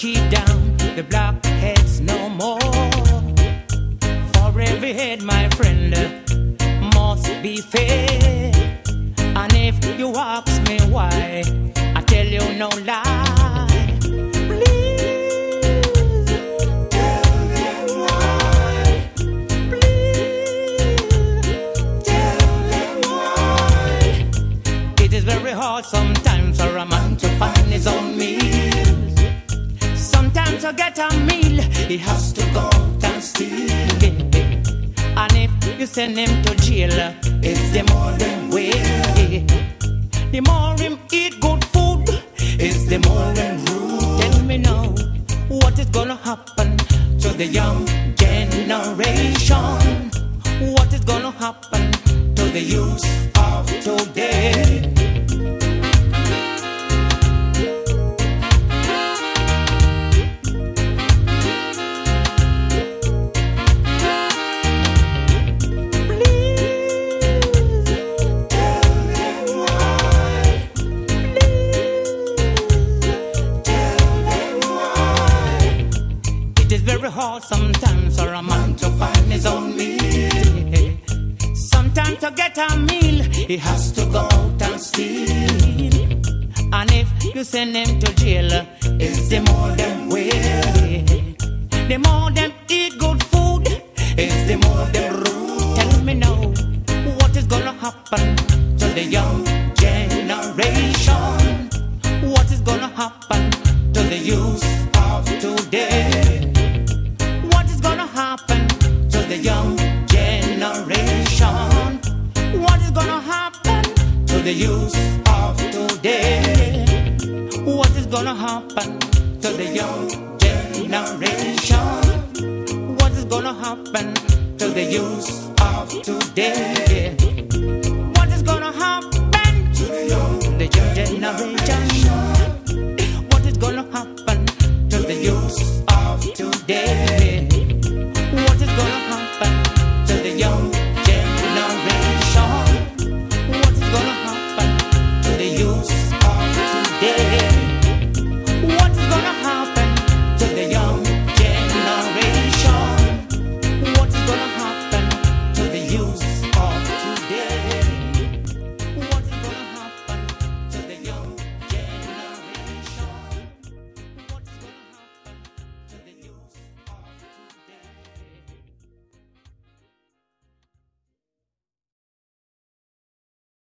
keep down the blockheads no more. For every head, my friend, must be fair. And if you ask me why, I tell you no lie. Please tell them why. Please tell them why. It is very hard sometimes for a man to find his own meals. Sometimes to get a meal, he has to go out and steal. And if you send him to jail, it's the more them way. The more him eat good food, it's the more them rude. Tell me now, what is gonna happen to the young generation? What is gonna happen to the youth of today? Hard sometimes for a man to find his own meal. Sometimes to get a meal, he has to go out and steal. And if you send him to jail, it's the more them wear. The more them eat good food, it's the more them rude. Tell me now, what is gonna happen to the young generation? What is gonna happen to the youth of today? Happen to the young generation? What is gonna happen to the youth of today? What is gonna happen to the young generation? What is gonna happen to the youth of today? What is gonna happen to the young generation?